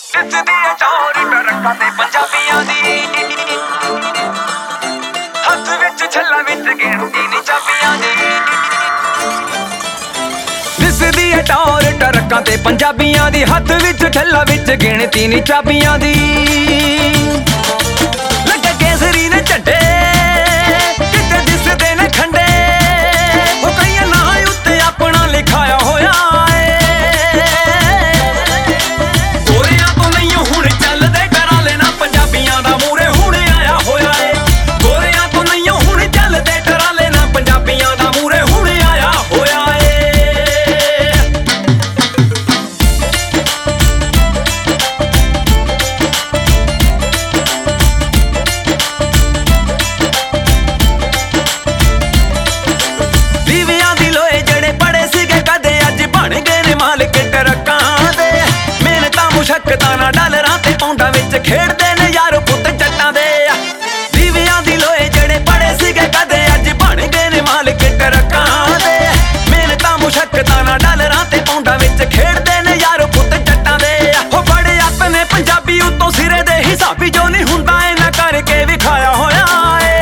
ਨੱਚਦੀ ਏ ਟੌਰ ਟਰੱਕਾਂ ਤੇ ਪੰਜਾਬੀਆਂ ਦੀ, ਹੱਥ ਵਿੱਚ ਛੱਲਾਂ ਵਿੱਚ ਗਿਣਤੀ ਨੀ ਚਾਬੀਆਂ ਦੀ। ਦਿਸਦੀ ਏ ਟੌਰ ਟਰੱਕਾਂ ਤੇ ਪੰਜਾਬੀਆਂ ਦੀ, ਹੱਥ ਵਿੱਚ ਛੱਲਾਂ ਵਿੱਚ ਗਿਣਤੀ ਨੀ ਚਾਬੀਆਂ ਦੀ। ਲੱਗੇ ਕੇਸਰੀ ਨੇ ਝੰਡੇ ਕਿਤੇ ਦਿਸਦੇ ਨੇ ਖੰਡੇ, ਉਹ ਕਈਆਂ ਨਾਂ ਉੱਤੇ ਆਪਣਾ ਲਿਖਾਇਆ ਹੋਇਆ ਏ। ਗੋਰਿਆਂ ਤੋਂ ਨਹੀਂ ਹੁਣ ਚੱਲਦੇ ਟਰਾਲੇ ਨਾ, ਪੰਜਾਬੀਆਂ ਦਾ ਮੂਹਰੇ ਹੁਣ ਆਇਆ ਹੋਇਆ ਏ। ਗੋਰਿਆਂ ਤੋਂ ਨਹੀਂ ਹੁਣ ਚੱਲਦੇ ਟਰਾਲੇ ਨਾ, ਪੰਜਾਬੀਆਂ ਦਾ ਮੂਹਰੇ ਹੁਣ ਆਇਆ ਹੋਇਆ ਏ। ਦੀਵਿਆਂ ਦੀ ਲੋਏ ਜਿਹੜੇ ਪੜੇ ਸੀਗੇ ਕਦੇ ਅੱਜ ਬਣ ਗਏ ਨੇ ਮਾਲਕ ਟਰੱਕਾਂ ਦੇ। ਮਿਹਨਤਾਂ ਮੁਸ਼ੱਕਤਾਂ ਨਾਲ ਡਾਲਰਾਂ ਤੇ ਪੌਂਡਾਂ ਵਿੱਚ ਖੇਡਦੇ ਨੇ ਯਾਰ ਪੁੱਤ ਜੱਟਾਂ ਦੇ। ਦੀਵਿਆਂ ਦੀ ਲੋਏ ਜਿਹੜੇ ਪੜੇ ਸੀਗੇ ਕਦੇ ਅੱਜ ਬਣ ਗਏ ਨੇ ਮਾਲਕ ਟਰੱਕਾਂ ਦੇ। ਮਿਹਨਤਾਂ ਮੁਸ਼ੱਕਤਾਂ ਨਾਲ ਡਾਲਰਾਂ ਤੇ ਪੌਂਡਾਂ ਵਿੱਚ ਖੇਡਦੇ ਨੇ ਯਾਰ ਪੁੱਤ ਜੱਟਾਂ ਦੇ। ਉਹ ਬੜੇ ਆਪਣੇ ਪੰਜਾਬੀ ਉੱਤੋਂ ਸਿਰੇ ਦੇ ਹਿਸਾਬੀ, ਜੋ ਨਹੀਂ ਹੁੰਦਾ ਇਹਨਾਂ ਕਰਕੇ ਵਿਖਾਇਆ ਹੋਇਆ ਏ।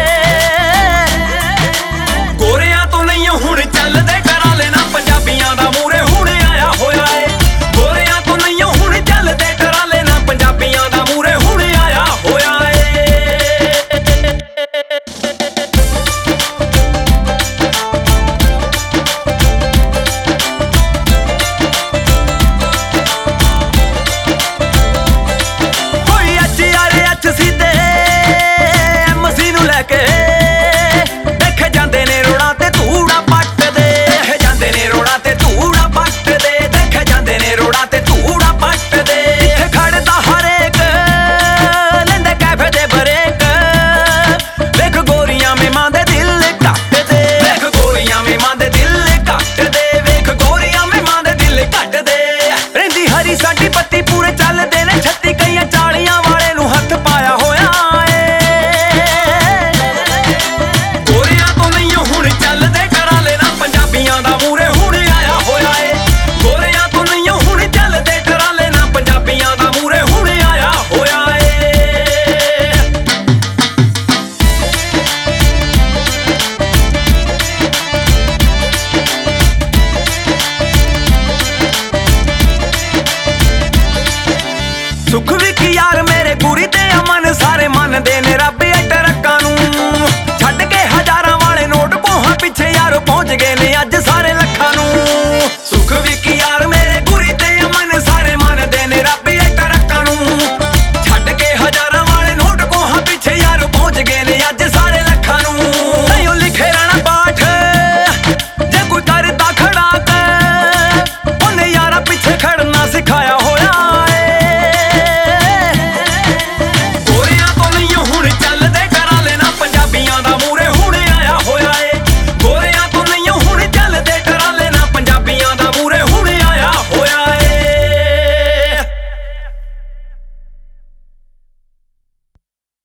ਗੋਰਿਆਂ ਤੋਂ ਨਹੀਂ ਹੁਣ ਚੱਲਦੇ ਟਰਾਲੇ ਨਾ, ਪੰਜਾਬੀਆਂ ਦਾ ਮੂਹਰੇ ਹੁਣ ਆਇਆ ਹੋਇਆ ਏ। ਗੋਰਿਆਂ ਤੋਂ ਨਹੀਂ ਹੁਣ ਚੱਲਦੇ ਟਰਾਲੇ ਨਾ, ਪੰਜਾਬੀਆਂ ਦਾ ਮੂਹਰੇ ਹੁਣ ਆਇਆ ਹੋਇਆ ਏ। ਕੋਈ HRH ਸੀ ਤੇ MC ਨੂੰ ਲੈ ਕੇ ਦੇਖੇ ਜਾਂਦੇ ਨੇ ਰੋੜਾਂ ਤੇ ਧੂੜਾ ਪੱਟਦੇ। ਜਾਂਦੇ ਨੇ ਰੋੜਾਂ ਤੇ ਧੂੜਾ ਪੱਟਦੇ, ਦੇਖੇ ਜਾਂਦੇ ਨੇ ਰੋੜਾਂ ਤੇ ਧੂੜਾ ਪੱਟਦੇ। ਇੱਥੇ ਖੜਦਾ ਹਰੇਕ ਲੈਂਦੇ ਕੈਫੇ ਦੇ ਬਰੇਕ, ਵੇਖ ਗੋਰੀਆਂ ਮੇਮਾਂ ਦੇ ਦਿਲ ਕੱਟਦੇ। ਵੇਖ ਗੋਰੀਆਂ ਮੇਮਾਂ ਦੇ ਦਿਲ ਕੱਟਦੇ, ਵੇਖ ਗੋਰੀਆਂ ਮੇਮਾਂ ਦੇ ਦਿਲ ਕੱਟਦੇ। ਰਹਿੰਦੀ ਹਰੀ ਸਾਡੀ ਬੱਤੀ ਪੂਰੇ ਚੱਲਦੇ ਨੇ 36, ਕਈਆਂ 40 ਵਾਲੇ ਨੂੰ ਹੱਥ ਪਾਇਆ ਹੋਇਆ ਏ। ਗੋਰਿਆਂ ਤੋਂ ਨਹੀਂ ਹੁਣ ਚੱਲਦੇ ਟਰਾਲੇ ਨਾ, ਪੰਜਾਬੀਆਂ ਦਾ ਮੂਹਰੇ ਹੁਣ ਆਇਆ ਹੋਇਆ ਏ। ਗੋਰਿਆਂ ਤੋਂ ਨਹੀਂ ਹੁਣ ਚੱਲਦੇ ਟਰਾਲੇ ਨਾ, ਪੰਜਾਬੀਆਂ ਦਾ ਮੂਹਰੇ ਹੁਣ ਆਇਆ ਹੋਇਆ ਏ। ਸੁੱਖ ਵੀ ਕੀ ਯਾਰ ਮੇਰੇ ਗੁਰੀ ਤੇ ਅਮਨ ਸਾਰੇ ਮੰਨਦੇ ਨੇ ਰੱਬ